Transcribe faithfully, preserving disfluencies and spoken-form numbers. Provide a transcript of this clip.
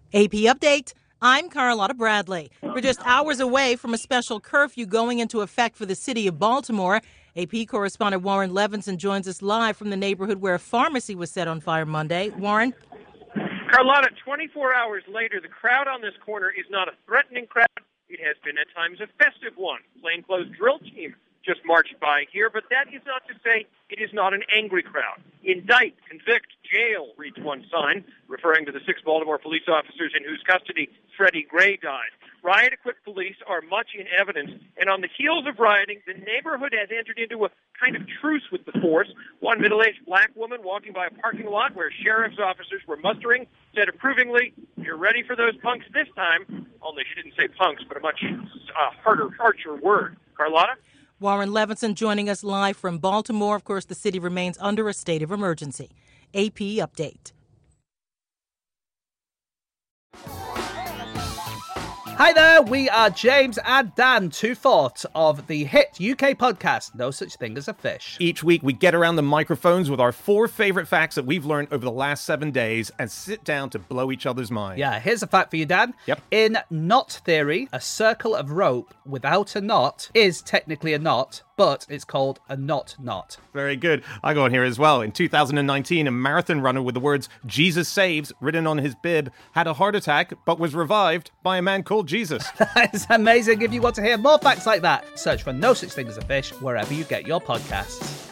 A P Update. I'm Carlotta Bradley. We're just hours away from a special curfew going into effect for the city of Baltimore. A P correspondent Warren Levinson joins us live from the neighborhood where a pharmacy was set on fire Monday. Warren? Carlotta, twenty-four hours later, the crowd on this corner is not a threatening crowd. It has been at times a festive one. Plainclothes drill team just marched by here, but that is not to say it is not an angry crowd. Indict, convict, jail, reads one sign, referring to the six Baltimore police officers in whose custody Freddie Gray died. Riot-equipped police are much in evidence, and on the heels of rioting, the neighborhood has entered into a kind of truce with the force. One middle-aged black woman walking by a parking lot where sheriff's officers were mustering said approvingly, "You're ready for those punks this time," only she didn't say punks, but a much uh, harder, harsher word. Carlotta? Warren Levinson joining us live from Baltimore. Of course, the city remains under a state of emergency. A P Update. Hi there, we are James and Dan, two fourths of the hit U K podcast, No Such Thing as a Fish. Each week, we get around the microphones with our four favorite facts that we've learned over the last seven days and sit down to blow each other's mind. Yeah, here's a fact for you, Dan. Yep. In knot theory, a circle of rope without a knot is technically a knot, but it's called a knot knot. Very good. I go on here as well. In two thousand nineteen, a marathon runner with the words "Jesus saves" written on his bib had a heart attack, but was revived by a man called Jesus. That is amazing. If you want to hear more facts like that, search for No Such Thing as a Fish wherever you get your podcasts.